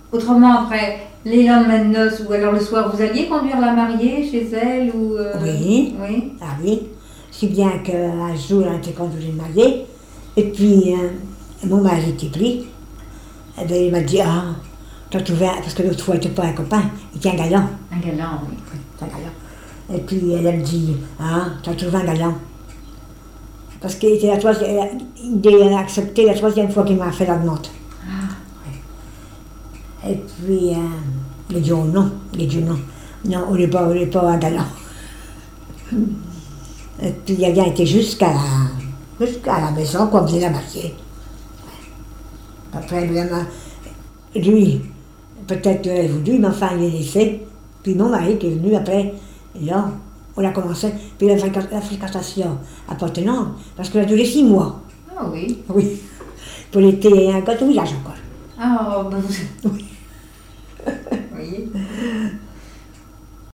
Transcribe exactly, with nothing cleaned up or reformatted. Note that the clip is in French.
autrement, après, les lendemains de noces, ou alors le soir, vous alliez conduire la mariée chez elle ou euh... Oui. Oui. Ah oui. Si bien qu'un jour, on était conduit le mariée, et puis euh, mon mari était pris. Et bien, il m'a dit, ah, t'as trouvé un... Parce que l'autre fois, il n'était pas un copain, il était un galant. Un galant, oui. Oui, un galant. Et puis, elle, elle me dit, ah, t'as trouvé un galant. Parce qu'il était la troisième, il a accepté la troisième fois qu'il m'a fait la demande. Ah. Oui. Et puis, euh, il a dit, oh non, il a dit non. Non, on n'est pas, on n'est pas un galant. Et puis, il a bien été jusqu'à la, jusqu'à la maison, qu'on faisait la mariée. Après, lui, peut-être qu'il aurait voulu, mais enfin, il est laissé. Puis mon mari qui est venu après, et là, on a commencé. Puis la, la fréquentation à Portenant, parce qu'elle a duré six mois. Ah oui. Oui. Pour l'été, un gâteau village encore. Ah, ben vous... Oui. Oui.